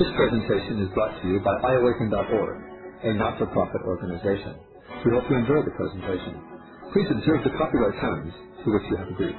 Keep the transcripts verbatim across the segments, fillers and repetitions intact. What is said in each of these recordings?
This presentation is brought to you by i awaken dot org, a not-for-profit organization. We hope you enjoy the presentation. Please observe the copyright terms to which you have agreed.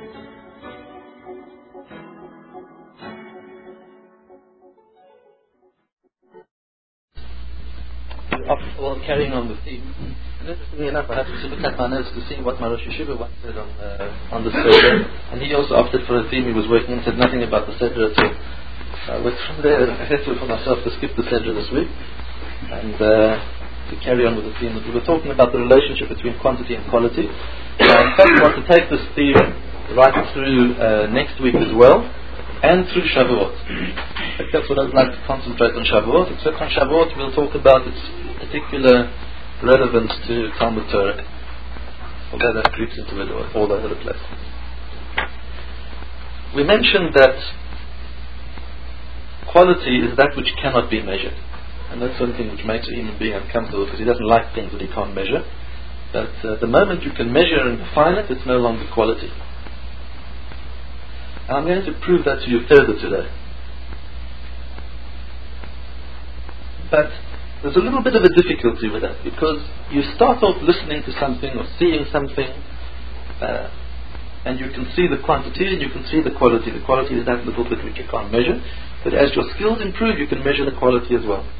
Well, carrying on the theme. Interestingly enough, I happened to look at my notes to see what my Rosh Yeshiva once said on, uh, on the Seder, and he also opted for a theme he was working on, said nothing about the Seder at all. I went from there, I had to for myself to skip the Seder this week, and uh, to carry on with the theme. We were talking about the relationship between quantity and quality. Uh, in fact, we want to take this theme right through uh, next week as well, and through Shavuot. In fact, that's what I'd like to concentrate on Shavuot, except on Shavuot we'll talk about its particular relevance to Talmud Torah, although that creeps into it all over the place. We mentioned that quality is that which cannot be measured, and that's something which makes a human being uncomfortable because he doesn't like things that he can't measure. But uh, the moment you can measure and define it, it's no longer quality. And I'm going to prove that to you further today. But there's a little bit of a difficulty with that, because you start off listening to something or seeing something, uh, and you can see the quantity and you can see the quality. The quality is that little bit which you can't measure, but as your skills improve, you can measure the quality as well.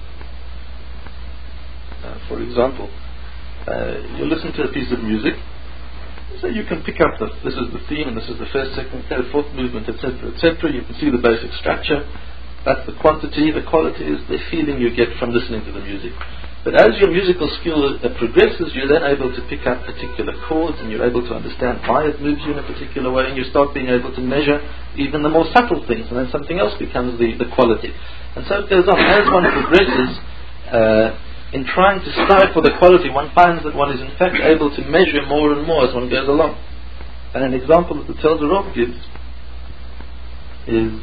Uh, for example, uh, you listen to a piece of music, so you can pick up the, this is the theme, and this is the first, second, third, fourth movement, et cetera, et cetera. You can see the basic structure. That's the quantity. The quality is the feeling you get from listening to the music. But as your musical skill uh, progresses, you're then able to pick up particular chords, and you're able to understand why it moves you in a particular way, and you start being able to measure even the more subtle things, and then something else becomes the, the quality. And so it goes on. As one progresses, uh, in trying to strive for the quality, one finds that one is in fact able to measure more and more as one goes along. And an example that the Telzer Rov gives is,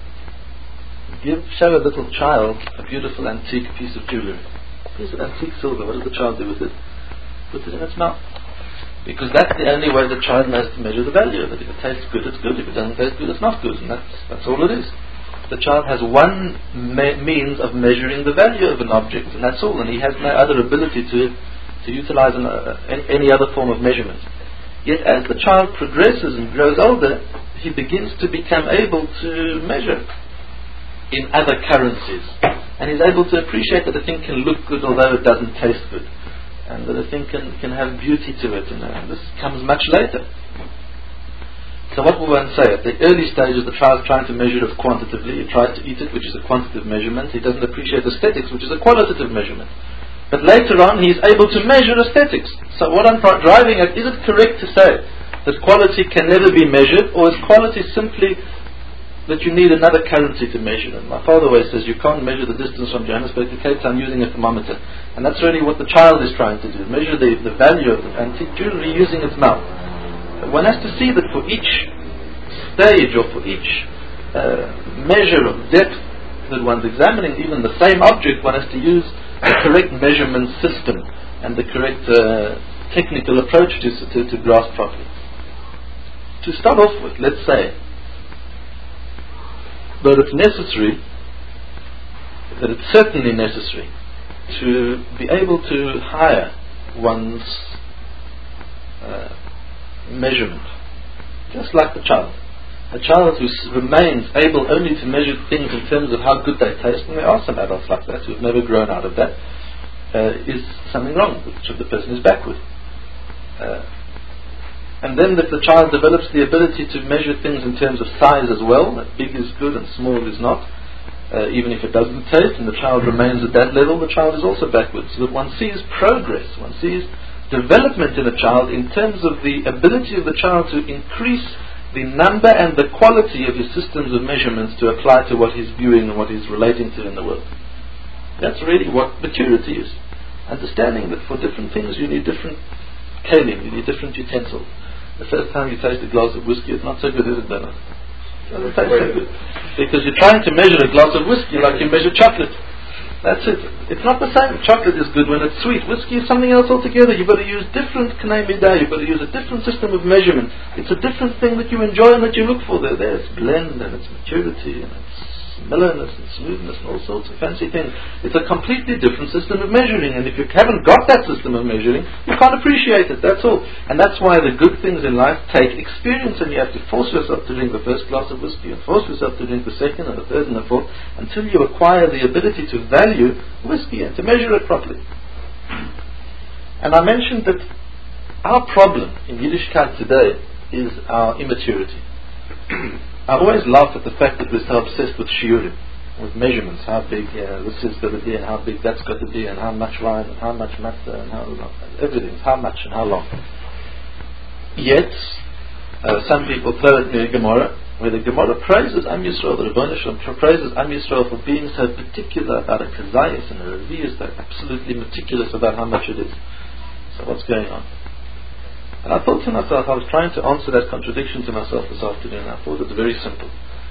give, show a little child a beautiful antique piece of jewelry. Piece of antique silver, what does the child do with it? Puts it in its mouth. Because that's the only way the child knows to measure the value of it. If it tastes good, it's good. If it doesn't taste good, it's not good. And that's, that's all it is. The child has one me- means of measuring the value of an object, and that's all. And he has no other ability to, to utilize an, uh, any, any other form of measurement. Yet as the child progresses and grows older, he begins to become able to measure in other currencies, and he's able to appreciate that a thing can look good although it doesn't taste good, and that a thing can, can have beauty to it, and uh, this comes much later. So what will one say? At the early stages, the child is trying to measure it quantitatively. He tries to eat it, which is a quantitative measurement. He doesn't appreciate aesthetics, which is a qualitative measurement. But later on, he is able to measure aesthetics. So what I'm driving at, is it correct to say that quality can never be measured, or is quality simply that you need another currency to measure it? My father always says you can't measure the distance from Johannesburg to Cape Town using a thermometer. And that's really what the child is trying to do, measure the, the value of the antique jewelry using its mouth. One has to see that for each stage or for each uh, measure of depth that one's examining, even the same object, one has to use the correct measurement system and the correct uh, technical approach to, to, to grasp properly. To start off with, let's say that it's necessary, that it's certainly necessary to be able to hire one's uh, measurement, just like the child. A child who s- remains able only to measure things in terms of how good they taste, and there are some adults like that who have never grown out of that, uh, is something wrong, which the person is backward. Uh, and then if the child develops the ability to measure things in terms of size as well, that big is good and small is not, uh, even if it doesn't taste, and the child remains at that level, the child is also backward. So that one sees progress, one sees development in a child in terms of the ability of the child to increase the number and the quality of his systems of measurements to apply to what he's viewing and what he's relating to in the world. That's really what maturity is. Understanding that for different things you need different kalim, you need different utensils. The first time you taste a glass of whiskey, it's not so good, is it, Bernard? It doesn't taste so good. Because you're trying to measure a glass of whiskey like you measure chocolate. That's it. It's not the same. Chocolate is good when it's sweet. Whiskey is something else altogether. You've got to use different K'nai Midah. You've got to use a different system of measurement. It's a different thing that you enjoy and that you look for. There, there it's blend and it's maturity and it's mellowness and smoothness and all sorts of fancy things. It's a completely different system of measuring, and if you haven't got that system of measuring, you can't appreciate it, that's all. And that's why the good things in life take experience, and you have to force yourself to drink the first glass of whiskey, and force yourself to drink the second and the third and the fourth, until you acquire the ability to value whiskey and to measure it properly. And I mentioned that our problem in Yiddishkeit today is our immaturity. I always laugh at the fact that we're so obsessed with shiurim, with measurements, how big uh, this is got to be, and how big that's got to be, and how much wine, and how much matzah, and how long, everything, how much and how long. Yet, uh, some people throw at me a Gemara, where the Gemara praises Am Yisrael, the Rebbeinu Shalom praises Am Yisrael for being so particular about a kazayas and a revius, they're absolutely meticulous about how much it is. So what's going on? And I thought to myself, I was trying to answer that contradiction to myself this afternoon. I thought it's very simple.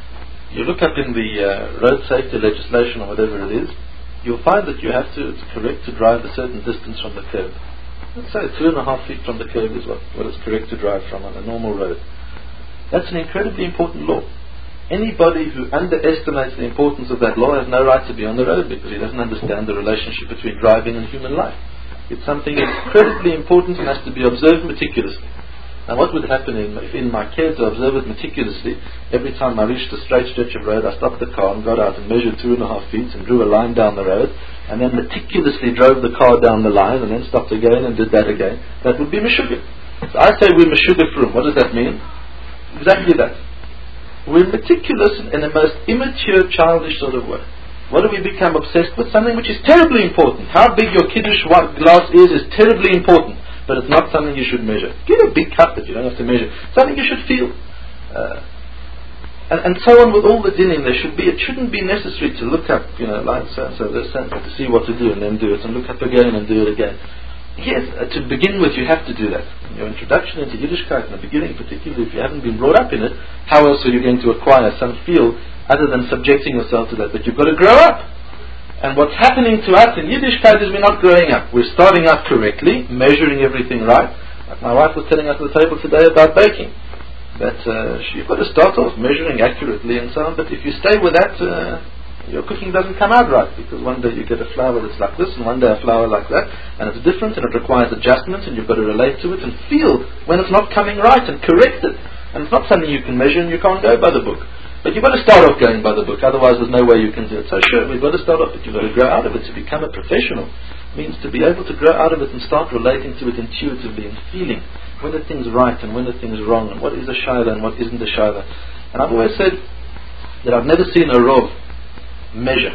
You look up in the uh, road safety legislation or whatever it is, you'll find that you have to, it's correct to drive a certain distance from the curb. Let's say two and a half feet from the curb is what, what it's correct to drive from on a normal road. That's an incredibly important law. Anybody who underestimates the importance of that law has no right to be on the road, because he doesn't understand the relationship between driving and human life. It's something incredibly important and has to be observed meticulously. Now what would happen in, if in my care to observe it meticulously, every time I reached a straight stretch of road, I stopped the car and got out and measured two and a half feet and drew a line down the road, and then meticulously drove the car down the line and then stopped again and did that again, that would be Meshuggah. So I say we're Meshuggah frum. What does that mean? Exactly that. We're meticulous in a most immature, childish sort of way. What do we become obsessed with? Something which is terribly important. How big your kiddush glass is is terribly important, but it's not something you should measure. Get a big cup that you don't have to measure. Something you should feel. Uh, and, and so on with all the dinim. There should be. It shouldn't be necessary to look up, you know, like so and so, this and to see what to do and then do it, and look up again and do it again. Yes, uh, to begin with, you have to do that. In your introduction into Yiddishkeit, in the beginning, particularly if you haven't been brought up in it, how else are you going to acquire some feel other than subjecting yourself to that? But you've got to grow up. And what's happening to us in Yiddishkeit is we're not growing up. We're starting out correctly, measuring everything right. Like my wife was telling us at the table today about baking. That uh, you've got to start off measuring accurately and so on, but if you stay with that, uh, your cooking doesn't come out right, because one day you get a flour that's like this and one day a flour like that, and it's different and it requires adjustment, and you've got to relate to it and feel when it's not coming right and correct it. And it's not something you can measure, and you can't go by the book. But you've got to start off going by the book, otherwise there's no way you can do it. So sure, we've got to start off, but you've got to grow out of it. To become a professional means to be able to grow out of it and start relating to it intuitively and feeling when the thing's right and when the thing's wrong, and what is a shayla and what isn't a shayla. And I've always said that I've never seen a rov measure,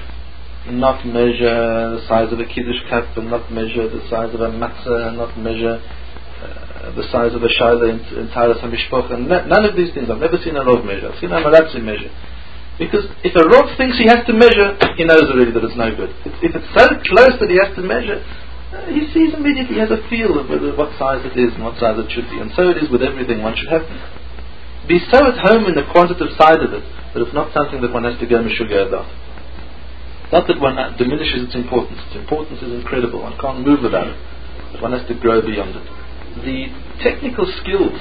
not measure the size of a kiddush cup, and not measure the size of a matzah, and not measure uh, the size of a shayla in, in Taras HaMishpoch, and n- none of these things. I've never seen a rov measure. I've seen a maratzi measure. Because if a rov thinks he has to measure, he knows already that it's no good. If, if it's so close that he has to measure, uh, he sees immediately, he has a feel of whether, what size it is and what size it should be. And so it is with everything. One should have be so at home in the quantitative side of it that it's not something that one has to go Meshuggah about. Not that one diminishes its importance. Its importance is incredible. One can't move without it. But one has to grow beyond it. The technical skills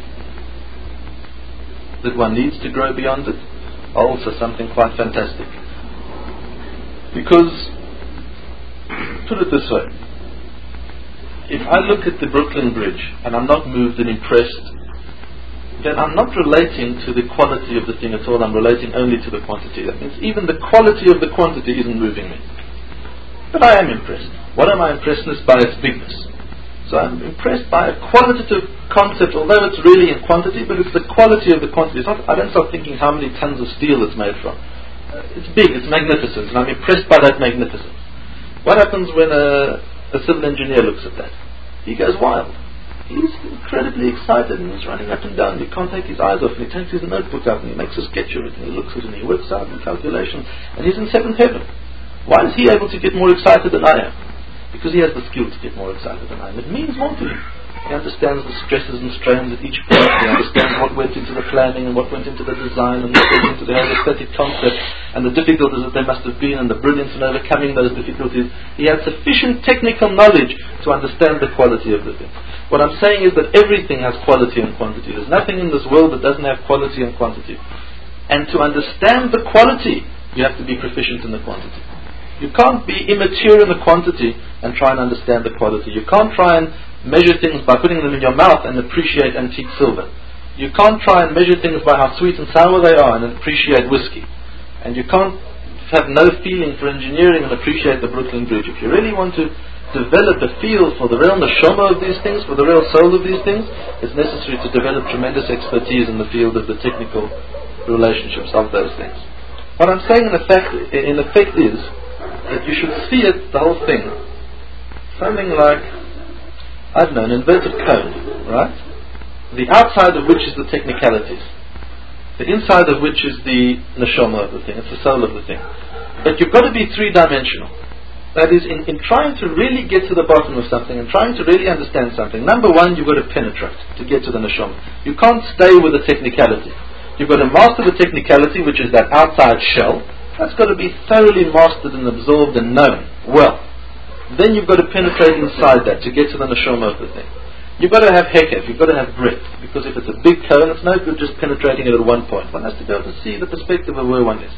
that one needs to grow beyond it are also something quite fantastic. Because, put it this way, if I look at the Brooklyn Bridge and I'm not moved and impressed, then I'm not relating to the quality of the thing at all. I'm relating only to the quantity. That means even the quality of the quantity isn't moving me. But I am impressed. What am I impressed with? By its bigness. So I'm impressed by a qualitative concept, although it's really in quantity, but it's the quality of the quantity. It's not, I don't start thinking how many tons of steel it's made from. Uh, it's big, it's magnificent, and I'm impressed by that magnificence. What happens when a, a civil engineer looks at that? He goes wild. He's incredibly excited and he's running up and down. He can't take his eyes off, and he takes his notebook out and he makes a sketch of it and he looks at it and he works out the calculations, and he's in seventh heaven. Why is he able to get more excited than I am? Because he has the skill to get more excited than I am. It means more to him. He understands the stresses and strains at each point. He understands what went into the planning and what went into the design and what went into the whole aesthetic concept and the difficulties that there must have been and the brilliance in overcoming those difficulties. He had sufficient technical knowledge to understand the quality of the thing. What I'm saying is that everything has quality and quantity. There's nothing in this world that doesn't have quality and quantity. And to understand the quality you have to be proficient in the quantity. You can't be immature in the quantity and try and understand the quality. You can't try and measure things by putting them in your mouth and appreciate antique silver. You can't try and measure things by how sweet and sour they are and appreciate whiskey. And you can't have no feeling for engineering and appreciate the Brooklyn Bridge. If you really want to develop a feel for the real neshama of these things, for the real soul of these things, it's necessary to develop tremendous expertise in the field of the technical relationships of those things. What I'm saying in effect, in effect is that you should see it, the whole thing, something like, I don't know, an inverted cone, right? The outside of which is the technicalities, the inside of which is the neshama of the thing, it's the soul of the thing. But you've got to be three-dimensional. That is, in, in trying to really get to the bottom of something and trying to really understand something, number one, you've got to penetrate to get to the neshama. You can't stay with the technicality. You've got to master the technicality, which is that outside shell. That's got to be thoroughly mastered and absorbed and known well. Then you've got to penetrate inside that to get to the neshama of the thing. You've got to have hekef, you've got to have breadth, because if it's a big cone, it's no good just penetrating it at one point. One has to be able to see the perspective of where one is.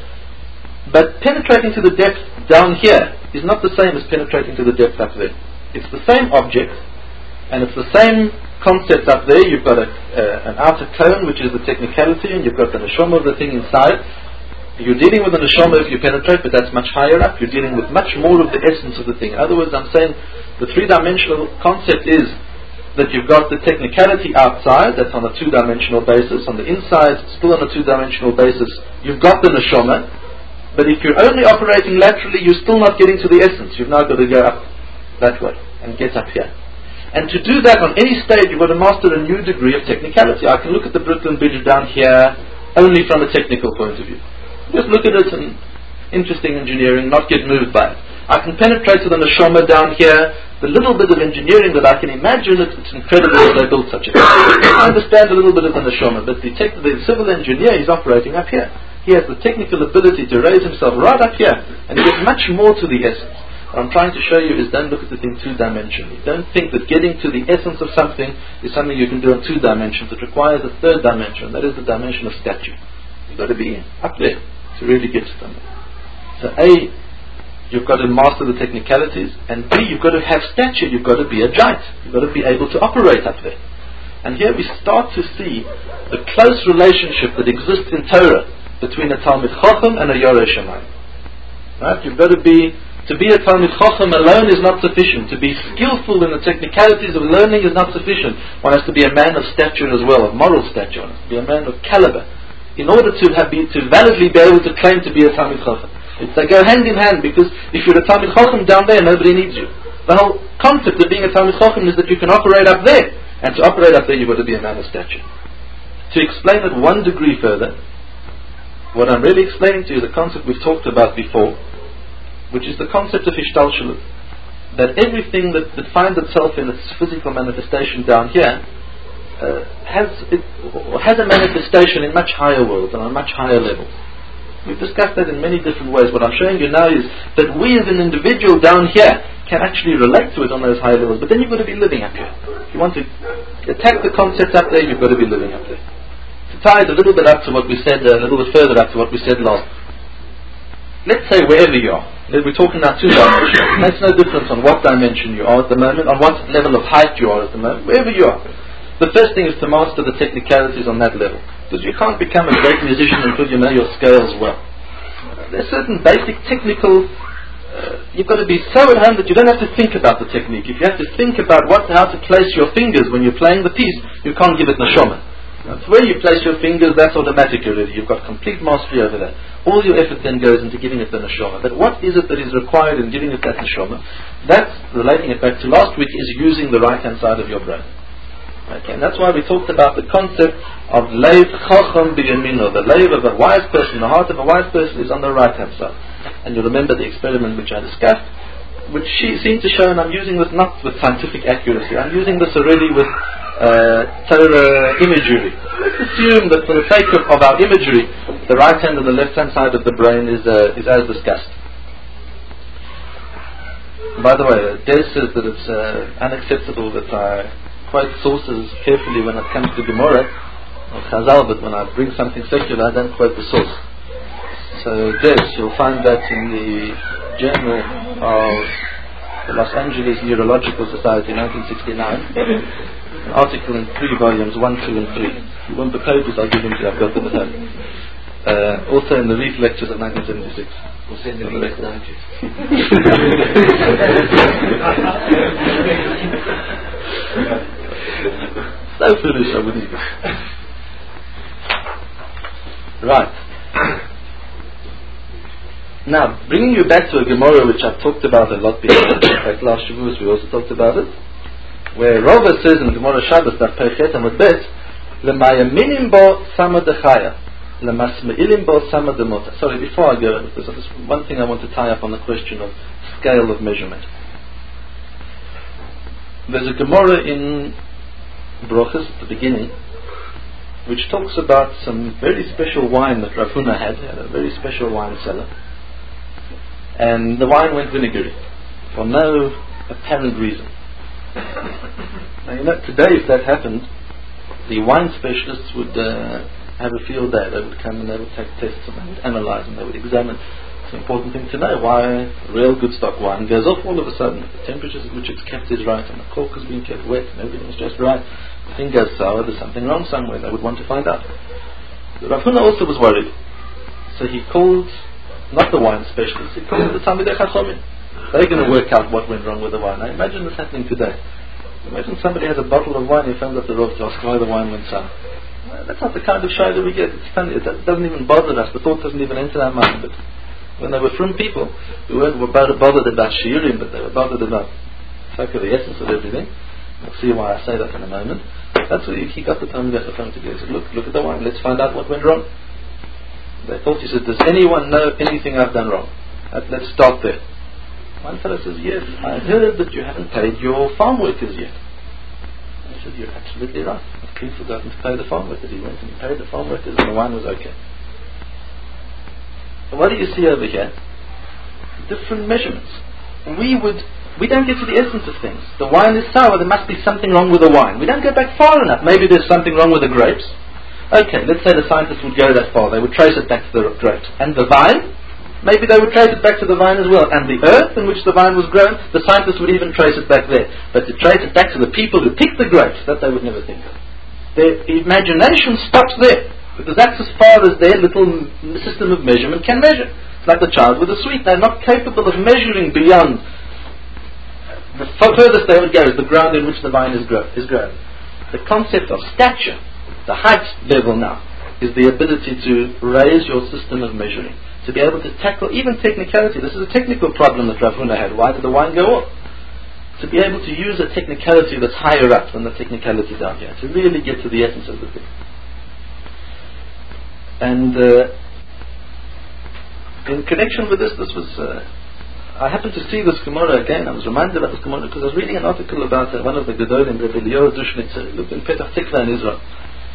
But penetrating to the depth down here is not the same as penetrating to the depth up there. It's the same object, and it's the same concept up there. You've got a, uh, an outer cone, which is the technicality, and you've got the neshama of the thing inside. You're dealing with the neshama if you penetrate, but that's much higher up. You're dealing with much more of the essence of the thing. In other words, I'm saying the three-dimensional concept is that you've got the technicality outside, that's on a two-dimensional basis. On the inside, still on a two-dimensional basis, you've got the neshama. But if you're only operating laterally, you're still not getting to the essence. You've now got to go up that way and get up here. And to do that on any stage, you've got to master a new degree of technicality. I can look at the Brooklyn Bridge down here only from a technical point of view. Just look at it and interesting engineering, not get moved by it. I can penetrate to the neshama down here. The little bit of engineering that I can imagine, it, it's incredible that they built such a thing. I understand a little bit of the neshama, but the, tech, the civil engineer is operating up here. He has the technical ability to raise himself right up here and get much more to the essence. What I'm trying to show you is don't look at the thing two-dimensionally. Don't think that getting to the essence of something is something you can do on two dimensions. It requires a third dimension, that is the dimension of stature. You've got to be up there to really get to something. So A, you've got to master the technicalities, and B, you've got to have stature. You've got to be a giant. You've got to be able to operate up there. And here we start to see the close relationship that exists in Torah between a Talmid Chacham and a Yoreh Shamayim. Right? You've got to be, to be a Talmid Chacham alone is not sufficient. To be skillful in the technicalities of learning is not sufficient. One has to be a man of stature as well, of moral stature. One has to be a man of caliber, in order to have be, to validly be able to claim to be a Talmid Chacham. It's, they go hand in hand, because if you're a Talmid Chacham down there, nobody needs you. The whole concept of being a Talmid Chacham is that you can operate up there, and to operate up there you've got to be a man of stature. To explain it one degree further, what I'm really explaining to you is a concept we've talked about before, which is the concept of Hishtalshalut. That everything that, that finds itself in its physical manifestation down here uh, has it, has a manifestation in much higher worlds and on much higher levels. We've discussed that in many different ways. What I'm showing you now is that we as an individual down here can actually relate to it on those higher levels, but then you've got to be living up here. If you want to attack the concept up there, you've got to be living up there. Tie it a little bit up to what we said, uh, a little bit further up to what we said last. Let's say wherever you are. We're talking now two dimensions. Makes no difference on what dimension you are at the moment, on what level of height you are at the moment, wherever you are. The first thing is to master the technicalities on that level. Because you can't become a great musician until you know your scales well. There's certain basic technical, uh, you've got to be so at home that you don't have to think about the technique. If you have to think about what, how to place your fingers when you're playing the piece, you can't give it neshama. That's where you place your fingers, that's automatic already. You've got complete mastery over that. All your effort then goes into giving it the neshama. But what is it that is required in giving it that neshama? That's, relating it back to last week, is using the right hand side of your brain. Okay, and that's why we talked about the concept of Leiv Chacham B'Yamino. The Leiv of a wise person, the heart of a wise person is on the right hand side. And you remember the experiment which I discussed, which she seemed to show, and I'm using this not with scientific accuracy, I'm using this already with Uh, Torah imagery. Let's assume that for the sake of, of our imagery, the right hand and the left hand side of the brain is uh, is as discussed. By the way, Des says that it's uh, unacceptable that I quote sources carefully when it comes to Gemara or Chazal, but when I bring something secular, I don't quote the source. So this, you'll find that in the Journal of the Los Angeles Neurological Society, nineteen sixty-nine, an article in three volumes, one, two, and three. If you want the pages, I'll give them to you. I've got them at home. Uh, also in the Reef Lectures of nineteen seventy-six. We'll send the link down to you. So foolish, I wouldn't. Right. Now, bringing you back to a Gemara which I've talked about a lot before. In fact, last Shavuos we also talked about it, where Rava says in Gemara Shabbos that Perchet Amud Bet, L'mayaminim bo sama dechaya, L'masmeilim bo sama demota. Sorry, before I go, there's one thing I want to tie up on the question of scale of measurement. There's a Gemara in Brochus at the beginning, which talks about some very special wine that Rav Huna had. He had a very special wine cellar. And the wine went vinegary for no apparent reason. Now, you know, today if that happened, the wine specialists would uh, have a field day. They would come and they would take tests and they would analyze and they would examine. It's an important thing to know why real good stock wine goes off all of a sudden. The temperatures at which it's kept is right and the cork has been kept wet and everything is just right. The thing goes sour, there's something wrong somewhere. They would want to find out. Rav Huna also was worried. So he called, not the wine specialist, he called the Talmidei Chachomim. They're going to work out what went wrong with the wine. Now imagine this happening today. Imagine somebody has a bottle of wine, he found out the Rav to ask why the wine went sour. Well, that's not the kind of shayla we get. It's funny, it doesn't even bother us. The thought doesn't even enter our mind. But when they were from people who weren't bothered about shiurim, but they were bothered about the essence of everything. We'll see why I say that in a moment. That's what he, he got the Talmidei Chachomim together. He said, look, look at the wine, let's find out what went wrong. They thought, he said, does anyone know anything I've done wrong? Let's start there. One fellow says, yes, I heard that you haven't paid your farm workers yet. I said, you're absolutely right. I've clearly forgotten to pay the farm workers. He went and he paid the farm workers and the wine was okay. And what do you see over here? Different measurements. We would, we don't get to the essence of things. The wine is sour, there must be something wrong with the wine. We don't go back far enough. Maybe there's something wrong with the grapes. Okay, let's say the scientists would go that far. They would trace it back to the grapes. And the vine? Maybe they would trace it back to the vine as well. And the earth in which the vine was grown, the scientists would even trace it back there. But to trace it back to the people who picked the grapes, that they would never think of. Their imagination stops there. Because that's as far as their little system of measurement can measure. It's like the child with the sweet. They're not capable of measuring beyond. The furthest they would go is the ground in which the vine is grown. Is grown. The concept of stature, the height level now, is the ability to raise your system of measuring. To be able to tackle even technicality. This is a technical problem that Rav Huna had. Why did the wine go off? To be able to use a technicality that's higher up than the technicality down here. To really get to the essence of the thing. And uh, in connection with this, this was... Uh, I happened to see this Gemara again. I was reminded about this Gemara because I was reading an article about uh, one of the Gedolim, Rebbe Eliyahu Dushnitzer. He lived in Petach Tikva in Israel.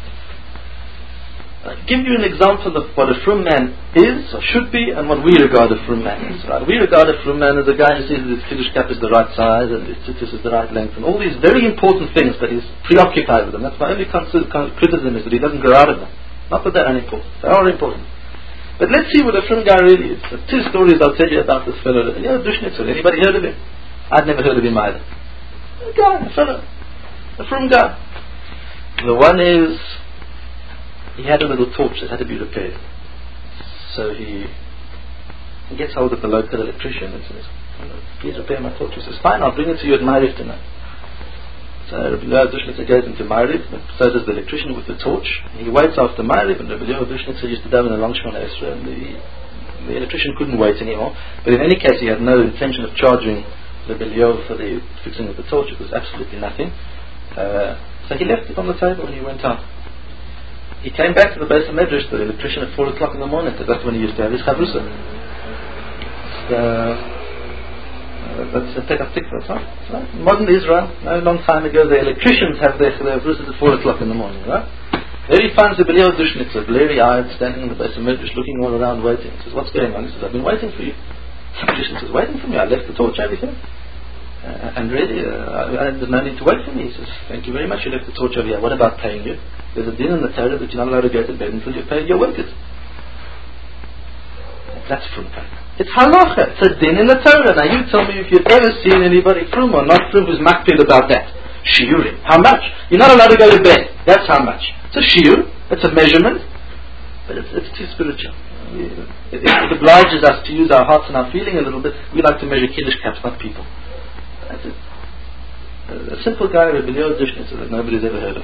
I'll give you an example of what a frum man is or should be and what we regard a frum man is. Right? We regard a frum man as a guy who sees that his kiddush cap is the right size and his tzitzis is the right length and all these very important things, but he's preoccupied with them. That's my only criticism, is that he doesn't grow out of them. Not that they're unimportant. They are important. But let's see what a frum guy really is. There are two stories I'll tell you about this fellow. You know, Dushnitzer. Anybody heard of him? I'd never heard of him either. A guy, a fellow. A frum guy. The one is, he had a little torch that had to be repaired. So he, he gets hold of the local electrician and says, please repair my torch. He says, fine, I'll bring it to you at Ma'ariv tonight. So Rebbe Eliyahu Dushnitzer goes into Ma'ariv, so does the electrician with the torch. He waits after Ma'ariv, and Rebbe Eliyahu Dushnitzer used to daven a long Shemona Esrei, and the, the electrician couldn't wait anymore. But in any case, he had no intention of charging Rebbe Eliyahu for the fixing of the torch. It was absolutely nothing. Uh, so he left it on the table and he went out. He came back to the base of Medrash, the electrician, at four o'clock in the morning, because that's when he used to have his chavrusa. So, uh, that's a Petach Tikva, right? right? Modern Israel, no long time ago, the electricians have their chavrusas at four o'clock in the morning, right? There he finds the Rebbe Dushnitzer, blurry-eyed, standing in the base of Medrash, looking all around, waiting. He says, what's going on? He says, I've been waiting for you. The electrician says, waiting for me? I left the torch over here. Uh, and really, uh, I, there's no need to wait for me. He says, thank you very much, you left the torch over here. What about paying you? There's a din in the Torah that you're not allowed to go to bed until you've paid your workers. That's frumkeit. It's halacha. It's a din in the Torah. Now you tell me if you've ever seen anybody frum or not frum who's makpid about that. Shiurim. How much? You're not allowed to go to bed. That's how much. It's a shiur. It's a measurement. But it's, it's too spiritual. It, it, it obliges us to use our hearts and our feeling a little bit. We like to measure kiddush caps, not people. That's it. A, a simple guy, Rabbi Leo Dishnitzer, that nobody's ever heard of.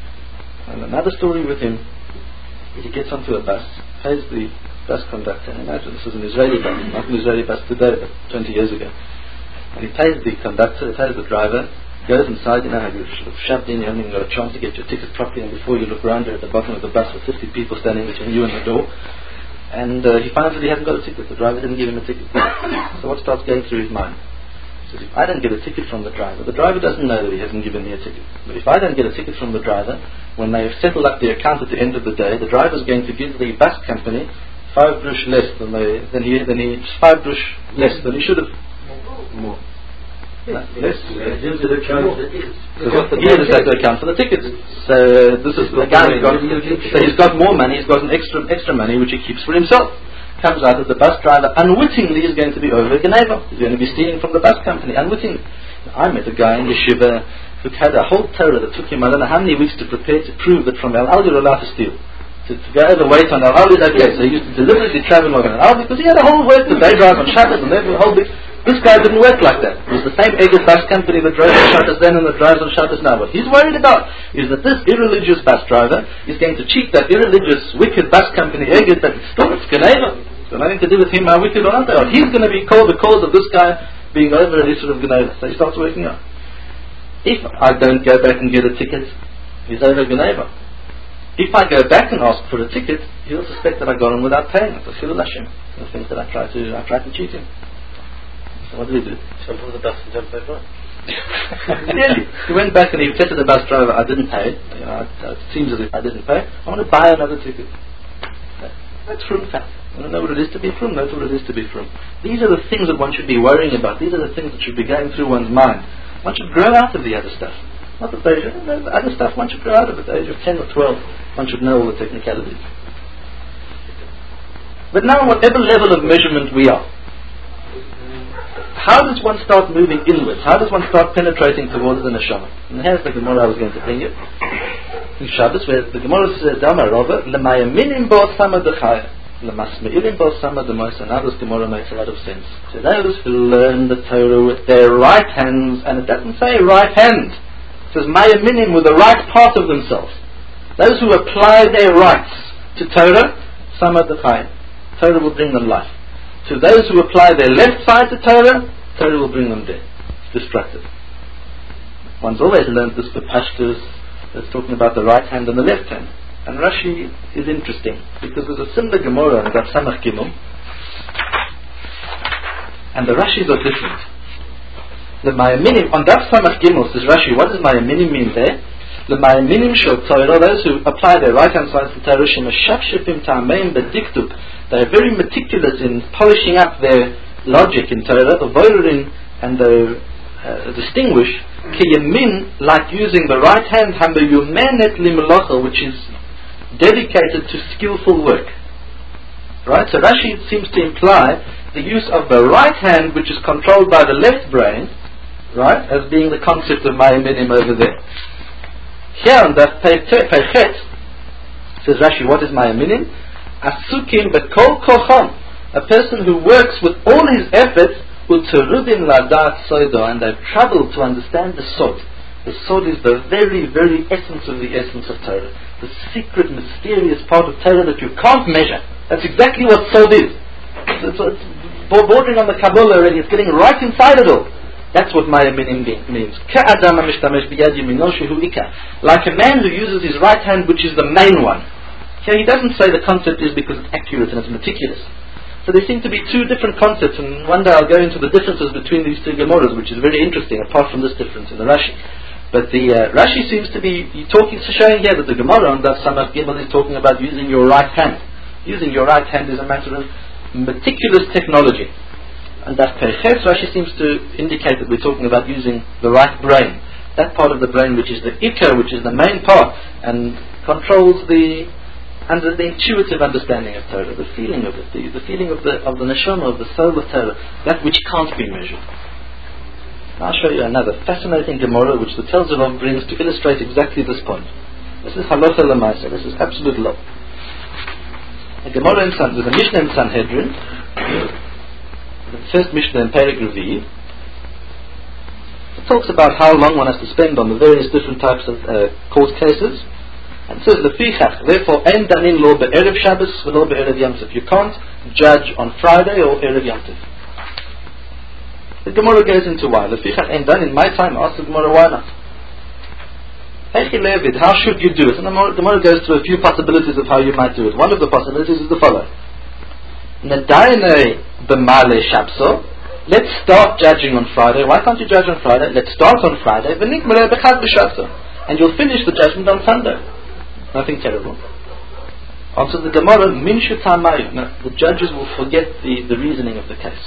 And another story with him is he gets onto a bus, pays the bus conductor. Imagine this is an Israeli bus, not an Israeli bus today, but twenty years ago. And he pays the conductor, he pays the driver, goes inside. You know how you're sort of shoved in, you haven't even got a chance to get your ticket properly, and before you look around, you're at the bottom of the bus with fifty people standing between you and the door. And uh, he finds that he hasn't got a ticket. The driver didn't give him a ticket. So what starts going through his mind? He says, if I don't get a ticket from the driver, the driver doesn't know that he hasn't given me a ticket. But if I don't get a ticket from the driver, when they've settled up the account at the end of the day, the driver's going to give the bus company five brush less than they, than he, than he, five brush less than he should have. More. No, less. He doesn't have to account for the tickets. So this is the guy who's got, so he's got more money, he's got an extra extra money which he keeps for himself. Comes out that the bus driver unwittingly is going to be over Geneva. He's going to be stealing from the bus company, unwittingly. I met a guy in Yeshiva who had a whole Torah that took him I don't know how many weeks to prepare to prove that from El Al you're allowed to steal. To, to go overweight on El Al is okay. So he used to deliberately travel on El Al because he had a whole work the day drive on Shabbos and every whole big. This guy didn't work like that. It was the same Egged bus company that drove on Shabbos then and that drives on Shabbos now. What he's worried about is that this irreligious bus driver is going to cheat that irreligious, wicked bus company Egged that it's still it's Geneva. It's got nothing to do with him how wicked or not they are. He's going to be called the cause of this guy being over an issue of Geneva. So he starts working out. If I don't go back and get a ticket, he's over Geneva. If I go back and ask for a ticket, he'll suspect that I got him without paying. So he'll Hashem. He'll think that I tried to I tried to cheat him. So what did he do? Jump on the bus and jump back on. Really? He went back and he said to the bus driver, I didn't pay. You know, it seems as if I didn't pay. I want to buy another ticket. That's frum fact. I don't know what it is to be frum. That's what it is to be frum. These are the things that one should be worrying about. These are the things that should be going through one's mind. One should grow out of the other stuff. Not at the age of the other stuff. One should grow out of it. At the age of ten or twelve, one should know all the technicalities. But now, whatever level of measurement we are, how does one start moving inwards? How does one start penetrating towards the neshama? And here's the Gemara I was going to bring you. In Shabbos, where the Gemara says, Dama Rava, L'mayaminim bo sama d'chaya, L'masme'ilim bo sama d'moisa. Now this Gemara makes a lot of sense. So those who learn the Torah with their right hands, and it doesn't say right hand, it says mayaminim with the right part of themselves. Those who apply their rights to Torah, sama d'chaya. Torah will bring them life. To those who apply their left side to Torah, Torah will bring them death. It's destructive. One's always learned this for Pashtus, that's talking about the right hand and the left hand. And Rashi is interesting, because there's a similar Gemara in Daf Samach Gimel, and the Rashis are different. The Mayaminim, on Daf Samach Gimel says Rashi, what does Mayaminim mean there? The Mayaminim shel Torah, those who apply their right hand side to Torah, Shemashafshipim ta'ameim b'diktuk. They are very meticulous in polishing up their logic in Torah, avoiding and they uh, distinguish kiyamin, like using the right hand, hamayumenet limelacha, which is dedicated to skillful work. Right? So Rashi seems to imply the use of the right hand, which is controlled by the left brain, right, as being the concept of mayaminim over there. Here on the Pechet, says Rashi, what is mayaminim? Asukim bekol kocham, a person who works with all his efforts, uterudim ladat soido, and they've troubled to understand the sod. The sod is the very, very essence of the essence of Torah, the secret, mysterious part of Torah that you can't measure. That's exactly what sod is. It's, it's bordering on the Kabbalah already. It's getting right inside it all. That's what mayaminim means. Like a man who uses his right hand, which is the main one. Here he doesn't say the concept is because it's accurate and it's meticulous. So there seem to be two different concepts, and one day I'll go into the differences between these two Gemaras, which is very interesting, apart from this difference in the Rashi. But the uh, Rashi seems to be talking, showing here that the Gemara on Daf Samach Gimel is talking about using your right hand. Using your right hand is a matter of meticulous technology. And that Perches, Rashi seems to indicate that we're talking about using the right brain. That part of the brain which is the Ikar, which is the main part, and controls the under the intuitive understanding of Torah, the feeling of it, the, the feeling of the of the neshama, of the soul of Torah, that which can't be measured. Now I'll show you another fascinating Gemara which the Telzer Rav brings to illustrate exactly this point. This is halacha l'maaseh. This is absolute law. A Gemara in San, there's a Mishnah in Sanhedrin, the first Mishnah in Perek Revi'i. It talks about how long one has to spend on the various different types of uh, court cases. And it says, Lefichach, therefore, ein danin lo be'erev Shabbos v'lo be'erev Yom Tov. You can't judge on Friday or Erev Yom Tov. The Gemara goes into why. Lefichach ein danin, in my time, ask the Gemara, why not? Heichi levid, how should you do it? And the Gemara goes through a few possibilities of how you might do it. One of the possibilities is the following. Nedaine b'male Shabso. Let's start judging on Friday. Why can't you judge on Friday? Let's start on Friday. And you'll finish the judgment on Sunday. Nothing terrible. Answers the Gemara, Minshu Tamayu. No, the judges will forget the, the reasoning of the case.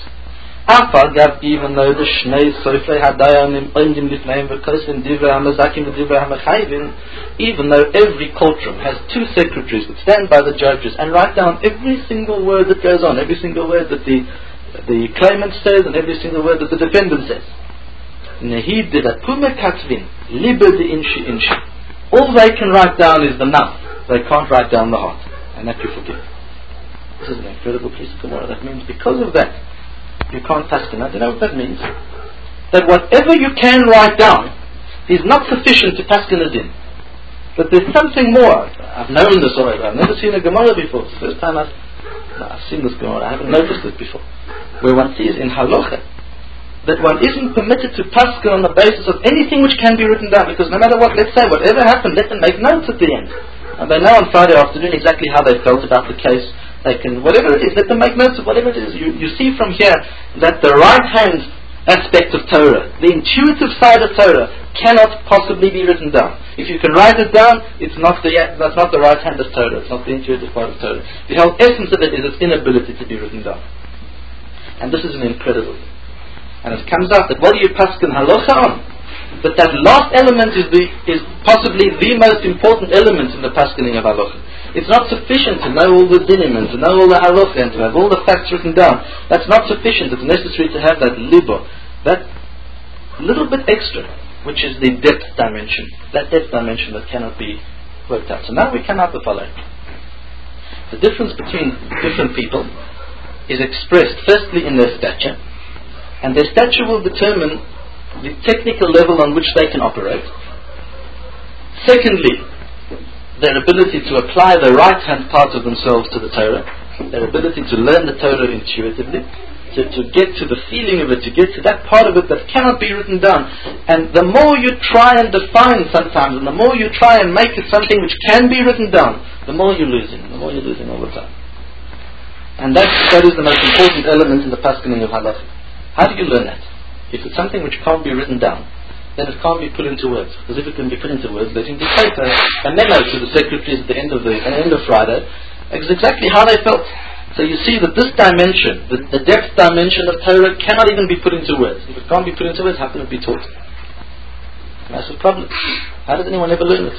Even though the Shnei Sofrei Hadayanim Ondim Lifneim V'Kosim Divrei HaMazakim V'Divrei HaMachayvin, even though every courtroom has two secretaries that stand by the judges and write down every single word that goes on, every single word that the the claimant says and every single word that the defendant says. Nehid de Pume Katvin, Liber de Inshi Inshi. All they can write down is the mouth. They can't write down the heart. And that you forgive. This is an incredible piece of Gemara. That means because of that, you can't paskin. Do you know what that means? That whatever you can write down is not sufficient to paskin a din. But there's something more. I've known this already. I've never seen a Gemara before. It's the first time I've, I've seen this Gemara. I haven't noticed it before. Where one sees in halacha that one isn't permitted to paskin on the basis of anything which can be written down, because no matter what, let's say, whatever happened, let them make notes at the end. And they know on Friday afternoon exactly how they felt about the case. They can, whatever it is, let them make notes of whatever it is. You, you see from here that the right hand aspect of Torah, the intuitive side of Torah, cannot possibly be written down. If you can write it down, it's not the that's not the right hand of Torah. It's not the intuitive part of Torah. The whole essence of it is its inability to be written down. And this is an incredible thing. And it comes out that what do you paskin halacha on? But that last element is the is possibly the most important element in the paskining of halacha. It's not sufficient to know all the dinim and to know all the halacha and to have all the facts written down. That's not sufficient. It's necessary to have that libo, that little bit extra, which is the depth dimension. That depth dimension that cannot be worked out. So now we come out the following. The difference between different people is expressed firstly in their stature, and their stature will determine the technical level on which they can operate. Secondly, their ability to apply the right hand part of themselves to the Torah, their ability to learn the Torah intuitively, to, to get to the feeling of it, to get to that part of it that cannot be written down. And the more you try and define sometimes, and the more you try and make it something which can be written down, the more you're losing, the more you're losing all the time. And that, that is the most important element in the paskining of halacha. How do you learn that? If it's something which can't be written down, then it can't be put into words. Because if it can be put into words, let him dictate a, a memo to the secretaries at the end of the at the end of Friday. It's exactly how they felt. So you see that this dimension, the, the depth dimension of Torah, cannot even be put into words. If it can't be put into words, how can it be taught? And that's the problem. How does anyone ever learn it?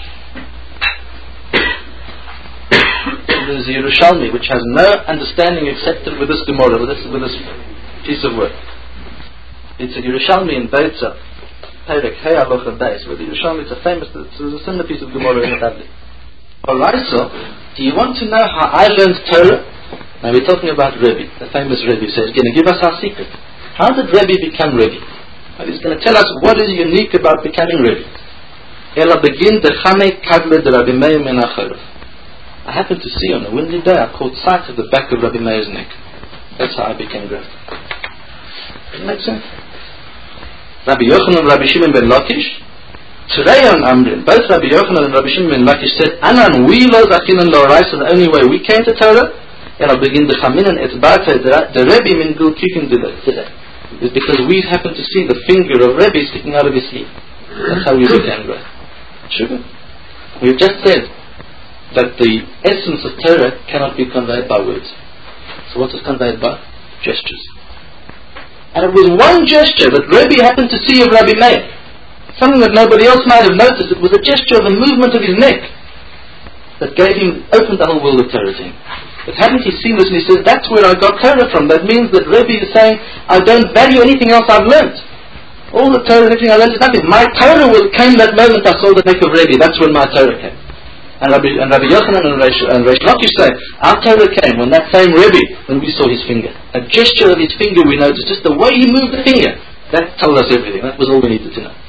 There's Yerushalmi, which has no understanding except with this Gemara, with this, with this piece of work. It's a Yerushalmi in Beitza, Perek Hey Alocha Beis, where the Yerushalmi, it's a famous, it's a similar piece of Gemara in the Bavli. Alright, so, do you want to know how I learned Torah? Now we're talking about Rebbe, the famous Rebbe. So he's going to give us our secret. How did Rebbe become Rebbe? Well, he's going to tell us what is unique about becoming Rebbe. Ela begin de Chame Kavle de Rabbi Meir men Achorov. I happened to see on a windy day, I caught sight of the back of Rabbi Meir's neck. That's how I became Rebbe. Does it make sense? Rabbi Yochanan and Rabbi Shimon ben Lakish, Turayon Amrin, both Rabbi Yochanan and Rabbi Shimon ben Lakish said, Anan we lo zachinan lo raisa, the only way we came to Torah, and I'll begin the Chaminan Etzbata, the Rebbe min Gul Kikin today, is because we happen to see the finger of Rebbe sticking out of his sleeve. That's how we became Rebbe. Sugar. We've just said that the essence of Torah cannot be conveyed by words. So what is conveyed by? Gestures. And it was one gesture that Rebbe happened to see of Rabbi Meir. Something that nobody else might have noticed. It was a gesture of the movement of his neck. that gave him, opened the whole world of Torah to him. But hadn't he seen this, and he says, that's where I got Torah from. That means that Rebbe is saying, I don't value anything else I've learnt. All the Torah, everything I learnt is nothing. My Torah will came that moment I saw the neck of Rebbe. That's when my Torah came. And Rabbi, and Rabbi Yochanan and Reish, and Reish Lakish say, our Torah came when that same Rebbe, when we saw his finger. A gesture of his finger we noticed, just the way he moved the finger. That told us everything. That was all we needed to know.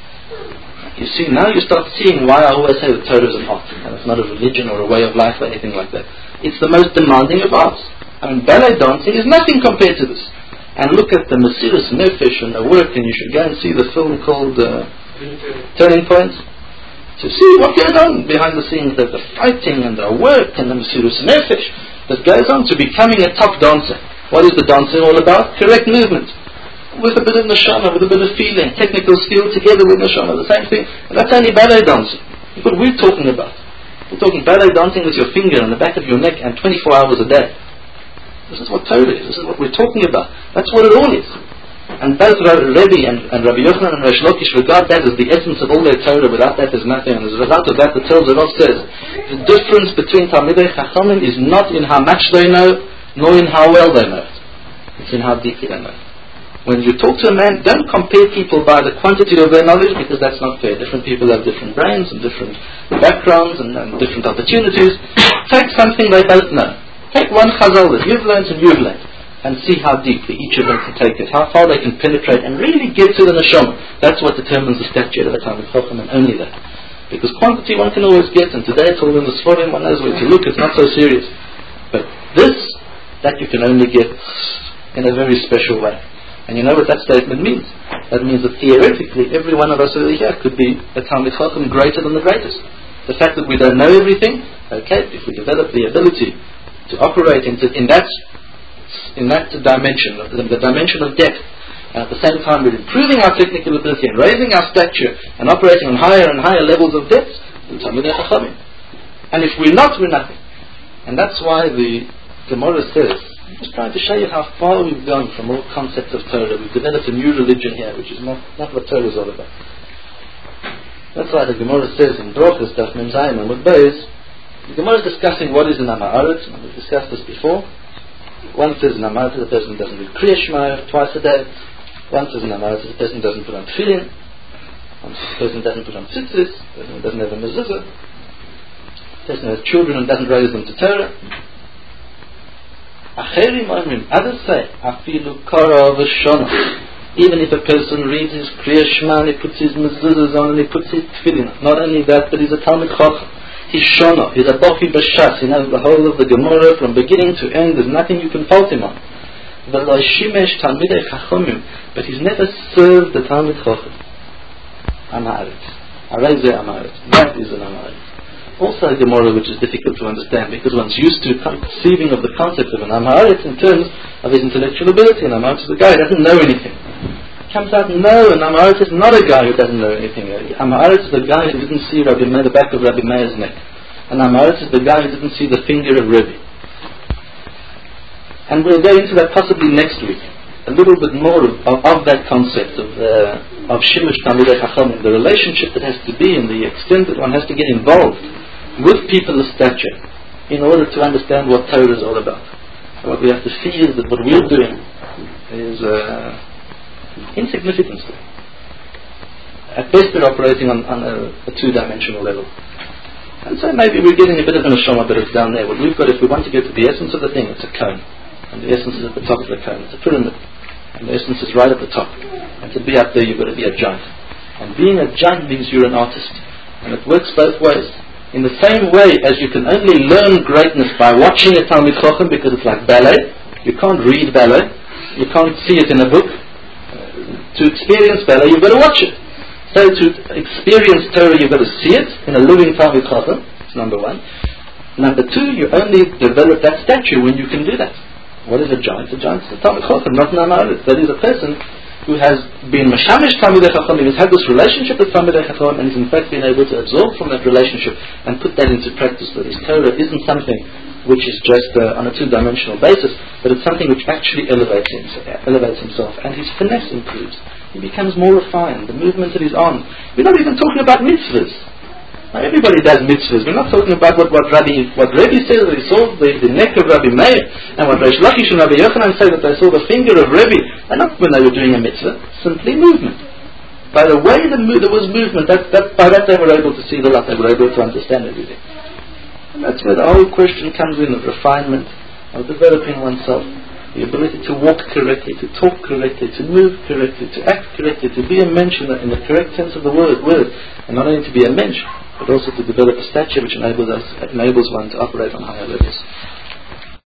You see, now you start seeing why I always say that Torah is an art, and it's not a religion or a way of life or anything like that. It's the most demanding of arts. I mean, ballet dancing is nothing compared to this. And look at the Mesiras Nefesh and the work, and you should go and see the film called uh, Turning Point, to see what goes on behind the scenes, the, the fighting and the work and the Mesiras Nefesh that goes on to becoming a top dancer. What is the dancing all about? Correct movement. With a bit of neshama, with a bit of feeling, technical skill together with neshama, the same thing. And that's only ballet dancing. That's what we're talking about. We're talking ballet dancing with your finger on the back of your neck and twenty-four hours a day. This is what Torah is. This is what we're talking about. That's what it all is. And both Rebbe and, and Rabbi Yochanan and Reish Lakish regard that as the essence of all their Torah. Without that there's nothing. And as a result of that, the Torah Rav says, the difference between Talmidei Chachamim is not in how much they know, nor in how well they know it. It's in how deeply they know it. When you talk to a man, don't compare people by the quantity of their knowledge, because that's not fair. Different people have different brains and different backgrounds and, and different opportunities. Take something they both know. Take one chazal that you've learned and you've learned, and see how deeply each of them can take it, how far they can penetrate and really get to the neshama. That's what determines the stature of a Talmid Chacham, and only that. Because quantity one can always get, and today it's all in the Sforim, one knows where to look, it's not so serious. But this, that you can only get in a very special way. And you know what that statement means? That means that theoretically every one of us over here could be a Talmid Chacham greater than the greatest. The fact that we don't know everything, okay, if we develop the ability to operate into, in that in that dimension, the, the dimension of depth, and at the same time we're improving our technical ability and raising our stature and operating on higher and higher levels of depth, we're Talmidei Chachamim. And if we're not, we're nothing. And that's why the Gemara says, I'm just trying to show you how far we've gone from all concepts of Torah. We've developed a new religion here, which is not, not what Torah is all about. That's why the Gemara says in Brochus, Daf Mem Zayin Amud Beis, the Gemara is discussing what is an Amaret, and we've discussed this before. One says an Amaret, the person doesn't read Kriya Shema twice a day. One says an Amaret, the person doesn't put on Tefillin. One says the person doesn't put on tzitzis, the person doesn't have a mezuzah. The person has children and doesn't raise them to Torah. Others say, Afilu Kara V'Shona. Even if a person reads his Kriya Shema and he puts his mezuzahs on and he puts his tefillin, not only that, but he's a Talmid Chacham. He's Shona, he's a Bafi B'Shas, he knows the whole of the Gemara from beginning to end, there's nothing you can fault him on. V'lo Shimesh Talmidei Chachamim, but he's never served the Talmid Chacham. Amaret. Areze Amaret. That is an Amaret. Also a Gemara which is difficult to understand because one's used to conceiving of the concept of an Amaret in terms of his intellectual ability. An Amaret is a guy who doesn't know anything. Comes out, no, an Amaret is not a guy who doesn't know anything. Amaret is the guy who didn't see Rabbi Meir, the back of Rabbi Meir's neck. An Amaret is the guy who didn't see the finger of Rebbe. And we'll go into that possibly next week. A little bit more of, of, of that concept of uh, of Shimush Talmidei Chachamim, the relationship that has to be and the extent that one has to get involved with people of stature in order to understand what Torah is all about. And what we have to see is that what we're doing is uh, insignificant. At best we're operating on, on a, a two-dimensional level. And so maybe we're getting a bit of an neshama, but it's down there. What we've got, if we want to get to the essence of the thing, it's a cone. And the essence is at the top of the cone. It's a pyramid. And the essence is right at the top. And to be up there, you've got to be a giant. And being a giant means you're an artist. And it works both ways. In the same way as you can only learn greatness by watching a Talmid Chacham, because it's like ballet. You can't read ballet. You can't see it in a book. Uh, to experience ballet, you've got to watch it. So to experience Torah, you've got to see it in a living Talmid Chacham. That's number one. Number two, you only develop that stature when you can do that. What is a giant? A giant is a Talmid Chacham, not an Amaret. That is a person who has been Mashamish Talmidei Chachamim, has had this relationship with Talmidei Chachamim, and has in fact been able to absorb from that relationship and put that into practice. That his Torah isn't something which is just uh, on a two-dimensional basis, but it's something which actually elevates him, elevates himself, and his finesse improves. He becomes more refined. The movement of his arms. We're not even talking about mitzvahs. Now everybody does mitzvahs. We're not talking about what, what Rabbi what Rabbi says that he saw the, the neck of Rabbi Meir, and what Reish Lakish and Rabbi Yochanan say that they saw the finger of Rabbi. And not when they were doing a mitzvah, simply movement. By the way the mo- there was movement, that, that, by that they were able to see the light, they were able to understand everything. And that's where the whole question comes in, of refinement, of developing oneself, the ability to walk correctly, to talk correctly, to move correctly, to act correctly, to be a mensch in the, in the correct sense of the word, word, and not only to be a mensch, but also to develop a stature which enables us, enables one to operate on higher levels.